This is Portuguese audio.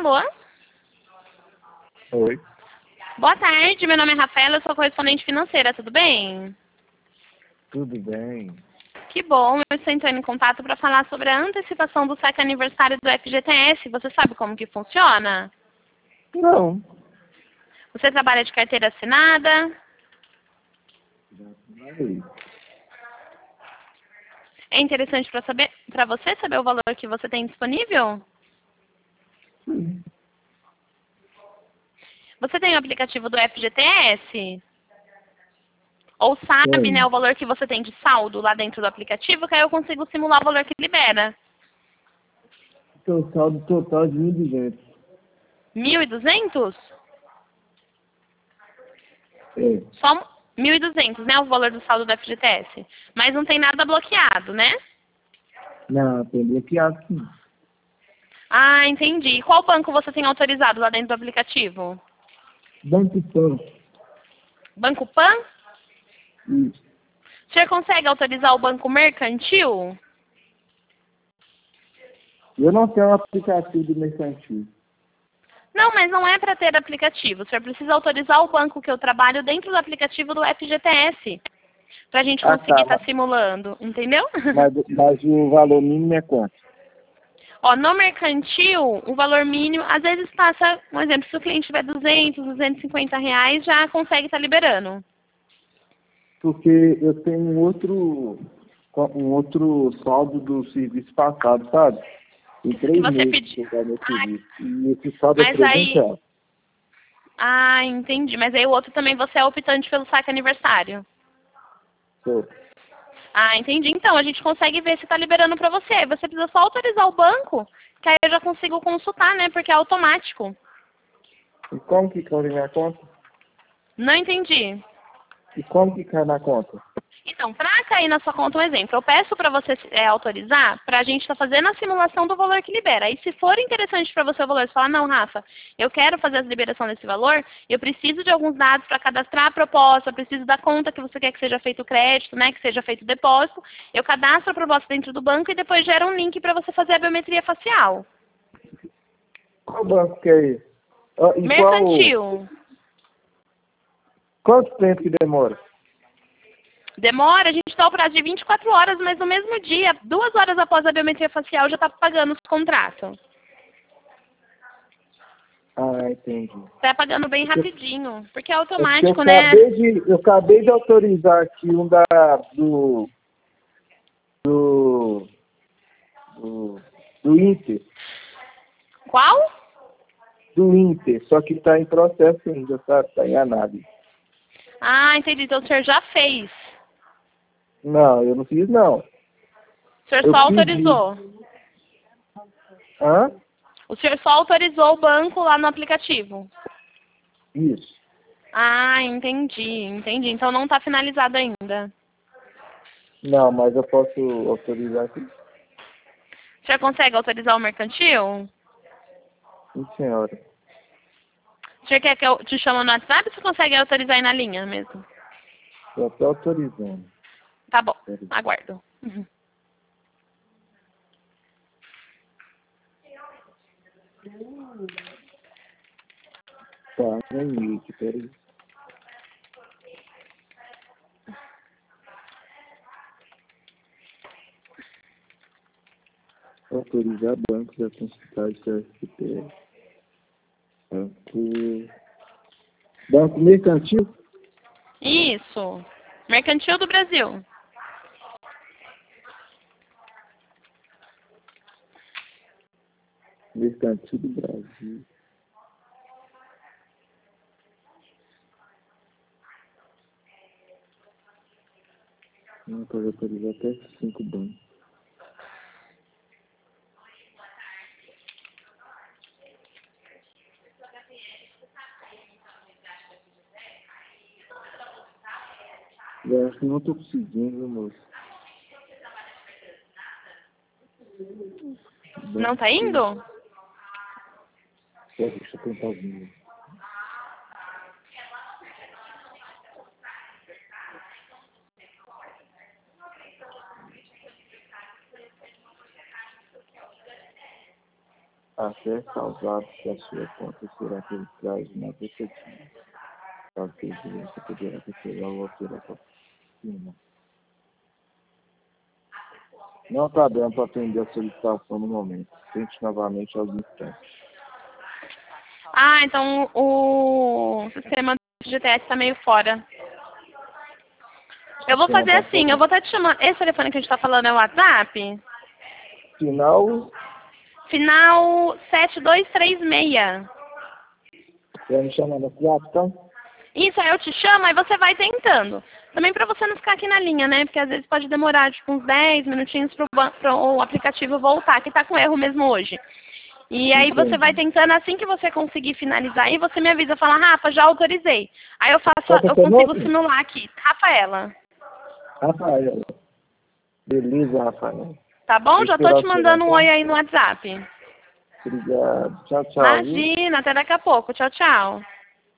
Alô? Oi, Boa tarde, meu nome é Rafaela, eu sou correspondente financeira, tudo bem? tudo bem? Que bom, eu estou entrando em contato para falar sobre a antecipação do saque aniversário do FGTS. Você sabe como que funciona? Não. Você trabalha de carteira assinada? Aí. É interessante para você saber o valor que você tem disponível? Sim. Você tem o aplicativo do FGTS? Ou sabe, né, Tem. o valor que você tem de saldo lá dentro do aplicativo, que aí eu consigo simular o valor que libera. Seu saldo total de 1.200. 1.200? É. Só 1.200, né, o valor do saldo do FGTS. Mas não tem nada bloqueado, né? Não, tem bloqueado sim. Ah, entendi. E qual banco você tem autorizado lá dentro do aplicativo? Banco Pan. Banco Pan? Isso. O senhor consegue autorizar o banco mercantil? Eu não tenho um aplicativo do mercantil. Não, mas não é para ter aplicativo. O senhor precisa autorizar o banco que eu trabalho dentro do aplicativo do FGTS. Para a gente Ah, conseguir tá. estar simulando, entendeu? Mas o valor mínimo é quanto? Ó, no mercantil, o valor mínimo, às vezes passa, um exemplo, se o cliente tiver 200, 250 reais, já consegue estar liberando. Porque eu tenho um outro saldo do serviço passado, sabe? Em Se 3 você meses pedir. que eu pago meu Ah, serviço. E esse saldo é mas 300 aí. reais. Ah, entendi. Mas aí o outro também você é optante pelo saque aniversário. Sou. Ah, entendi. Então, a gente consegue ver se está liberando para você. Você precisa só autorizar o banco, que aí eu já consigo consultar, né? Porque é automático. E como que cai na minha conta? Não entendi. E como que cai na conta? Então, para cair na sua conta, um exemplo, eu peço para você autorizar para a gente estar fazendo a simulação do valor que libera. Aí, se for interessante para você o valor, você fala, não, Rafa, eu quero fazer a liberação desse valor, eu preciso de alguns dados para cadastrar a proposta, preciso da conta que você quer que seja feito o crédito, né, que seja feito o depósito. Eu cadastro a proposta dentro do banco e depois gera um link para você fazer a biometria facial. Qual banco que é esse? Ah, e Mercantil. quanto tempo que demora? Demora, a gente dá o prazo de 24 horas, mas no mesmo dia, 2 horas após a biometria facial, já está pagando os contratos. Ah, entendi. Tá pagando bem Porque, rapidinho, porque é é porque automático, né? eu acabei de autorizar aqui um do, do, do Inter. Qual? Do Inter, só que está em processo ainda, sabe? Está em análise. Ah, entendi. Então o senhor já fez. Não, eu não fiz não. O senhor Eu só pedi. autorizou. Hã? O senhor só autorizou o banco lá no aplicativo. Isso. Ah, entendi, entendi. Então não está finalizado ainda. Não, mas eu posso autorizar aqui. O senhor consegue autorizar o mercantil? Sim, senhora. O senhor quer que eu te chame no WhatsApp ou você consegue autorizar aí na linha mesmo? Eu estou autorizando. Tá bom, Peraí. aguardo. Uhum. Tá, ganhei aqui, peraí. Autorizar bancos a consultar o CSPS. Banco Mercantil? Isso. Mercantil do Brasil. Mercantil do Brasil. Não pode autorizar até 5 bancos. Eu acho que não estou conseguindo, meu moço. Não tá Banco. indo? Deixa eu tentar ouvir. acesso aos dados da sua conta será registrado na aplicativo. Caso seja, você poderá receber o autor da oficina. Não está dando para atender a solicitação no momento. Tente novamente aos instantes. Ah, então o sistema do GTS está meio fora. Eu vou fazer assim, eu vou estar te chamando. Esse telefone que a gente está falando é o WhatsApp? Final 7236. Você vai me chamar no WhatsApp, então? Isso, aí eu te chamo, aí você vai tentando. Também para você não ficar aqui na linha, né? Porque às vezes pode demorar tipo, uns 10 minutinhos para o aplicativo voltar, que está com erro mesmo hoje. E aí você vai tentando, assim que você conseguir finalizar, aí você me avisa, fala, Rafa, já autorizei. Aí eu consigo simular aqui. Rafaela. Rafaela. Beleza, Rafaela. Tá bom? Já tô te mandando um oi aí no WhatsApp. Obrigado. Tchau, tchau. Imagina, até daqui a pouco. Tchau, tchau.